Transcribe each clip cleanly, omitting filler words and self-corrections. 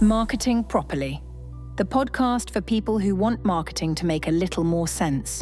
Marketing Properly, the podcast for people who want marketing to make a little more sense.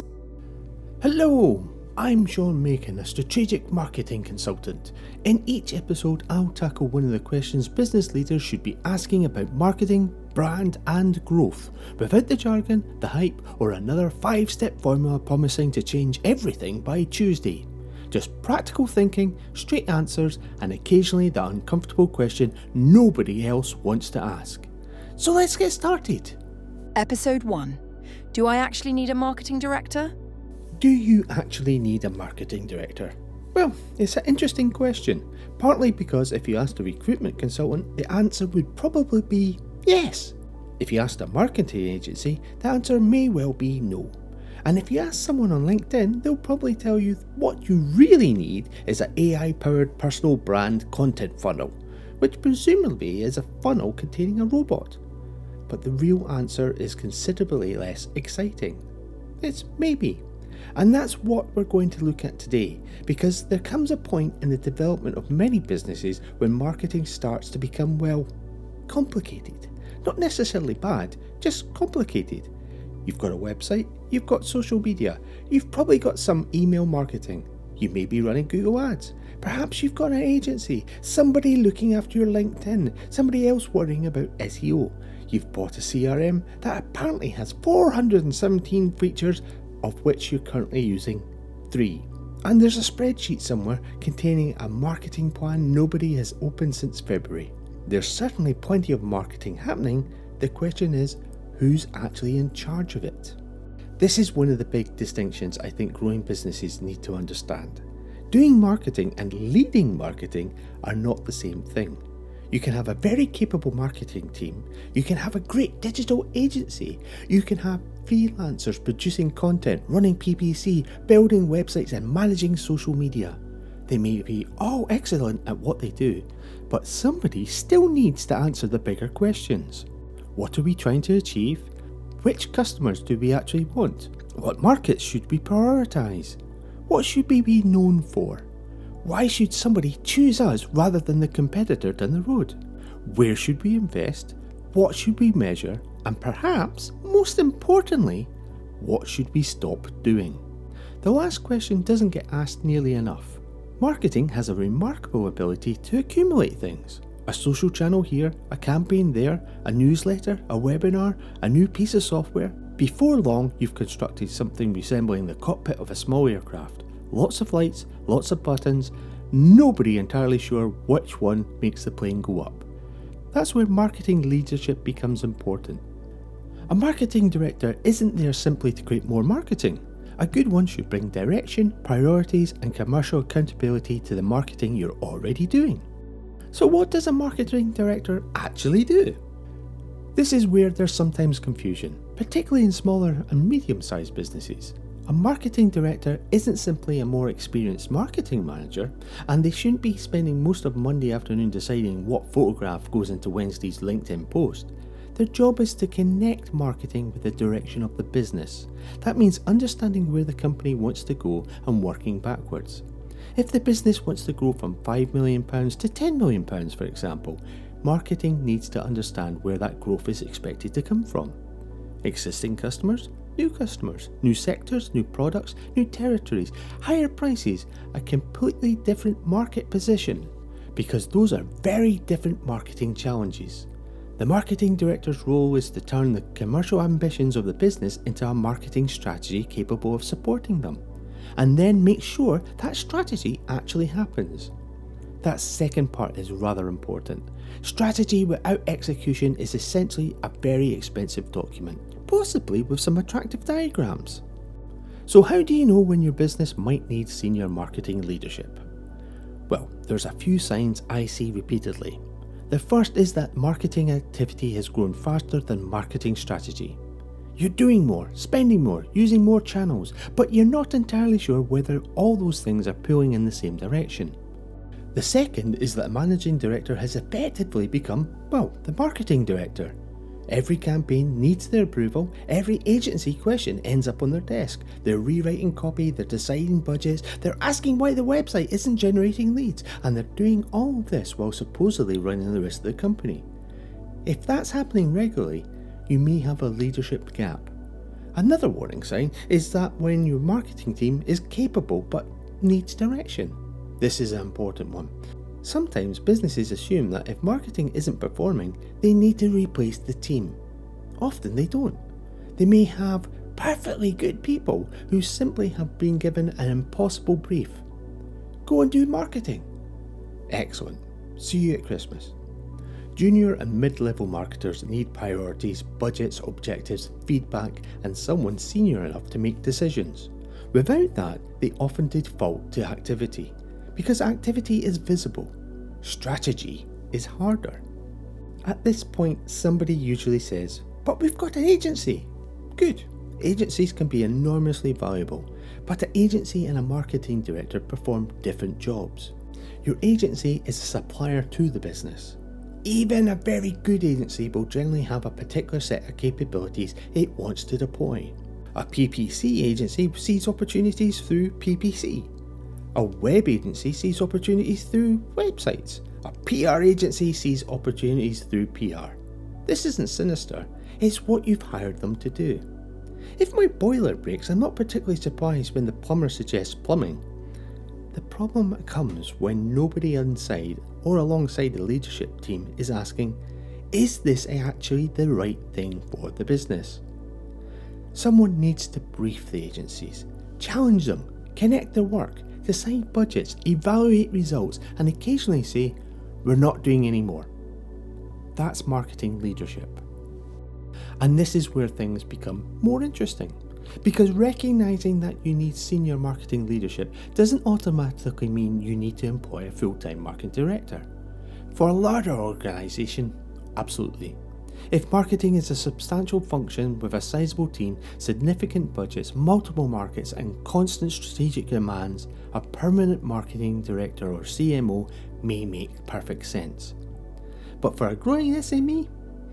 Hello, I'm Sean Macon, a strategic marketing consultant. In each episode, I'll tackle one of the questions business leaders should be asking about marketing, brand and growth, without the jargon, the hype, or another 5-step formula promising to change everything by Tuesday. Just practical thinking, straight answers, and occasionally the uncomfortable question nobody else wants to ask. So let's get started. Episode 1. Do I actually need a marketing director? Do you actually need a marketing director? Well, it's an interesting question, partly because if you asked a recruitment consultant, the answer would probably be yes. If you asked a marketing agency, the answer may well be no. And if you ask someone on LinkedIn, they'll probably tell you what you really need is an AI-powered personal brand content funnel, which presumably is a funnel containing a robot. But the real answer is considerably less exciting. It's maybe. And that's what we're going to look at today, because there comes a point in the development of many businesses when marketing starts to become, well, complicated. Not necessarily bad, just complicated. You've got a website, you've got social media, you've probably got some email marketing, you may be running Google Ads, perhaps you've got an agency, somebody looking after your LinkedIn, somebody else worrying about SEO. You've bought a CRM that apparently has 417 features, of which you're currently using 3. And there's a spreadsheet somewhere containing a marketing plan nobody has opened since February. There's certainly plenty of marketing happening. The question is, who's actually in charge of it? This is one of the big distinctions I think growing businesses need to understand. Doing marketing and leading marketing are not the same thing. You can have a very capable marketing team, you can have a great digital agency, you can have freelancers producing content, running PPC, building websites and managing social media. They may be all excellent at what they do, but somebody still needs to answer the bigger questions. What are we trying to achieve? Which customers do we actually want? What markets should we prioritise? What should we be known for? Why should somebody choose us rather than the competitor down the road? Where should we invest? What should we measure? And perhaps, most importantly, what should we stop doing? The last question doesn't get asked nearly enough. Marketing has a remarkable ability to accumulate things. A social channel here, a campaign there, a newsletter, a webinar, a new piece of software. Before long, you've constructed something resembling the cockpit of a small aircraft. Lots of lights, lots of buttons, nobody entirely sure which one makes the plane go up. That's where marketing leadership becomes important. A marketing director isn't there simply to create more marketing. A good one should bring direction, priorities, and commercial accountability to the marketing you're already doing. So what does a marketing director actually do? This is where there's sometimes confusion, particularly in smaller and medium-sized businesses. A marketing director isn't simply a more experienced marketing manager, and they shouldn't be spending most of Monday afternoon deciding what photograph goes into Wednesday's LinkedIn post. Their job is to connect marketing with the direction of the business. That means understanding where the company wants to go and working backwards. If the business wants to grow from £5 million to £10 million, for example, marketing needs to understand where that growth is expected to come from. Existing customers, new sectors, new products, new territories, higher prices, a completely different market position, because those are very different marketing challenges. The marketing director's role is to turn the commercial ambitions of the business into a marketing strategy capable of supporting them, and then make sure that strategy actually happens. That second part is rather important. Strategy without execution is essentially a very expensive document, possibly with some attractive diagrams. So how do you know when your business might need senior marketing leadership? Well, there's a few signs I see repeatedly. The first is that marketing activity has grown faster than marketing strategy. You're doing more, spending more, using more channels, but you're not entirely sure whether all those things are pulling in the same direction. The second is that a managing director has effectively become, well, the marketing director. Every campaign needs their approval, every agency question ends up on their desk. They're rewriting copy, they're deciding budgets, they're asking why the website isn't generating leads, and they're doing all of this while supposedly running the rest of the company. If that's happening regularly, you may have a leadership gap. Another warning sign is that when your marketing team is capable but needs direction. This is an important one. Sometimes businesses assume that if marketing isn't performing, they need to replace the team. Often they don't. They may have perfectly good people who simply have been given an impossible brief. Go and do marketing. Excellent. See you at Christmas. Junior and mid-level marketers need priorities, budgets, objectives, feedback, and someone senior enough to make decisions. Without that, they often default to activity, because activity is visible. Strategy is harder. At this point, somebody usually says, "But we've got an agency." Good. Agencies can be enormously valuable, but an agency and a marketing director perform different jobs. Your agency is a supplier to the business. Even a very good agency will generally have a particular set of capabilities it wants to deploy. A PPC agency sees opportunities through PPC. A web agency sees opportunities through websites. A PR agency sees opportunities through PR. This isn't sinister, it's what you've hired them to do. If my boiler breaks, I'm not particularly surprised when the plumber suggests plumbing. The problem comes when nobody inside or alongside the leadership team is asking, is this actually the right thing for the business? Someone needs to brief the agencies, challenge them, connect their work, decide budgets, evaluate results, and occasionally say, we're not doing any more. That's marketing leadership. And this is where things become more interesting, because recognising that you need senior marketing leadership doesn't automatically mean you need to employ a full-time marketing director. For a larger organisation, absolutely. If marketing is a substantial function with a sizable team, significant budgets, multiple markets and constant strategic demands, a permanent marketing director or CMO may make perfect sense. But for a growing SME,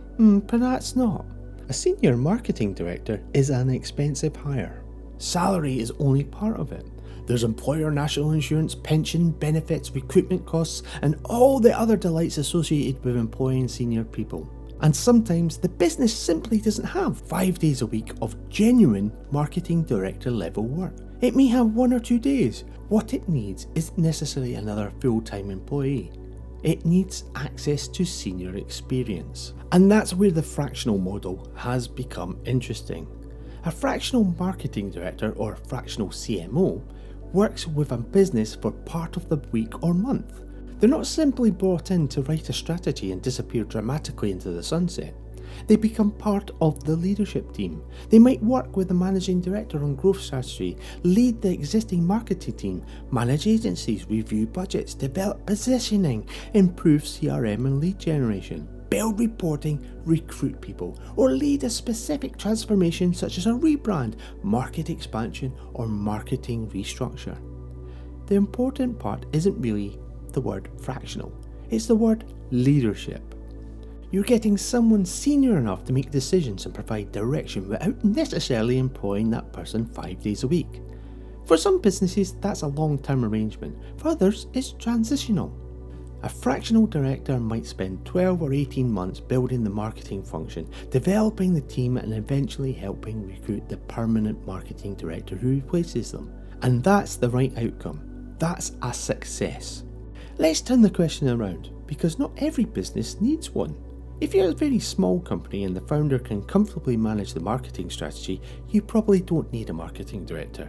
perhaps not. A senior marketing director is an expensive hire. Salary is only part of it. There's employer national insurance, pension, benefits, recruitment costs, and all the other delights associated with employing senior people. And sometimes the business simply doesn't have 5 days a week of genuine marketing director level work. It may have 1 or 2 days. What it needs isn't necessarily another full-time employee. It needs access to senior experience. And that's where the fractional model has become interesting. A fractional marketing director or fractional CMO works with a business for part of the week or month. They're not simply brought in to write a strategy and disappear dramatically into the sunset. They become part of the leadership team. They might work with the managing director on growth strategy, lead the existing marketing team, manage agencies, review budgets, develop positioning, improve CRM and lead generation, build reporting, recruit people, or lead a specific transformation such as a rebrand, market expansion, or marketing restructure. The important part isn't really the word fractional, it's the word leadership. You're getting someone senior enough to make decisions and provide direction without necessarily employing that person 5 days a week. For some businesses, that's a long-term arrangement. For others, it's transitional. A fractional director might spend 12 or 18 months building the marketing function, developing the team, and eventually helping recruit the permanent marketing director who replaces them. And that's the right outcome. That's a success. Let's turn the question around, because not every business needs one. If you're a very small company and the founder can comfortably manage the marketing strategy, you probably don't need a marketing director.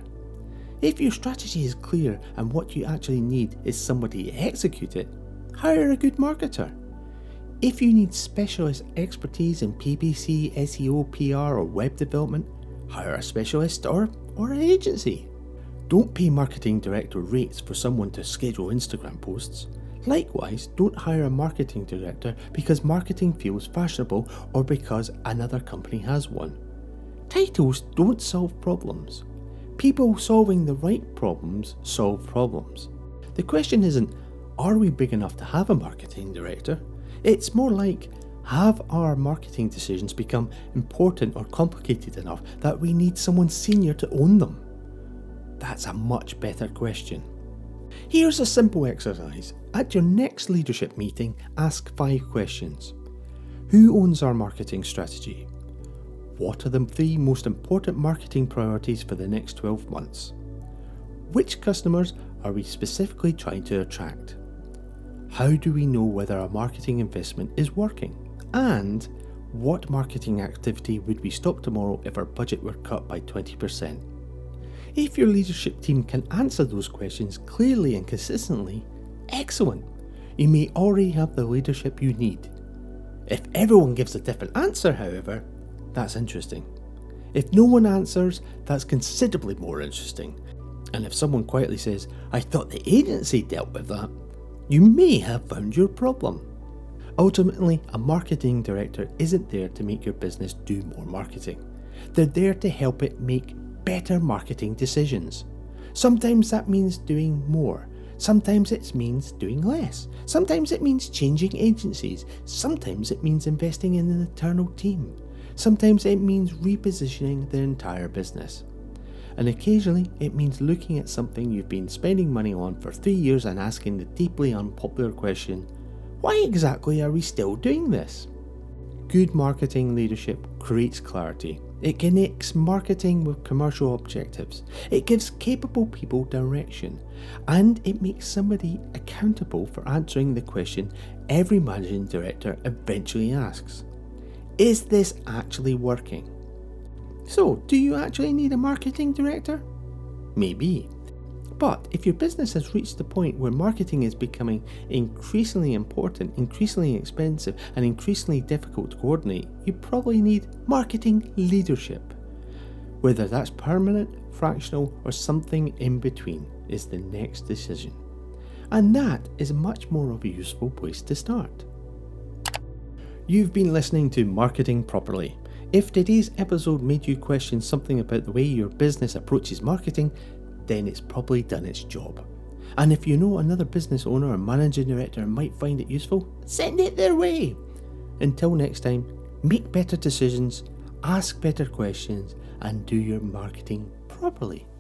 If your strategy is clear and what you actually need is somebody to execute it, hire a good marketer. If you need specialist expertise in PPC, SEO, PR or web development, hire a specialist or an agency. Don't pay marketing director rates for someone to schedule Instagram posts. Likewise, don't hire a marketing director because marketing feels fashionable or because another company has one. Titles don't solve problems. People solving the right problems solve problems. The question isn't, are we big enough to have a marketing director? It's more like, have our marketing decisions become important or complicated enough that we need someone senior to own them? That's a much better question. Here's a simple exercise. At your next leadership meeting, ask 5 questions. Who owns our marketing strategy? What are the 3 most important marketing priorities for the next 12 months? Which customers are we specifically trying to attract? How do we know whether our marketing investment is working? And what marketing activity would we stop tomorrow if our budget were cut by 20%? If your leadership team can answer those questions clearly and consistently, excellent. You may already have the leadership you need. If everyone gives a different answer, however, that's interesting. If no one answers, that's considerably more interesting. And if someone quietly says, "I thought the agency dealt with that," you may have found your problem. Ultimately, a marketing director isn't there to make your business do more marketing. They're there to help it make better marketing decisions. Sometimes that means doing more. Sometimes it means doing less. Sometimes it means changing agencies. Sometimes it means investing in an internal team. Sometimes it means repositioning the entire business. And occasionally it means looking at something you've been spending money on for 3 years and asking the deeply unpopular question, why exactly are we still doing this? Good marketing leadership creates clarity. It connects marketing with commercial objectives. It gives capable people direction. And it makes somebody accountable for answering the question every managing director eventually asks. Is this actually working? So, do you actually need a marketing director? Maybe. But if your business has reached the point where marketing is becoming increasingly important, increasingly expensive, and increasingly difficult to coordinate, you probably need marketing leadership. Whether that's permanent, fractional, or something in between is the next decision. And that is much more of a useful place to start. You've been listening to Marketing Properly. If today's episode made you question something about the way your business approaches marketing, then it's probably done its job. And if you know another business owner or managing director might find it useful, send it their way. Until next time, make better decisions, ask better questions, and do your marketing properly.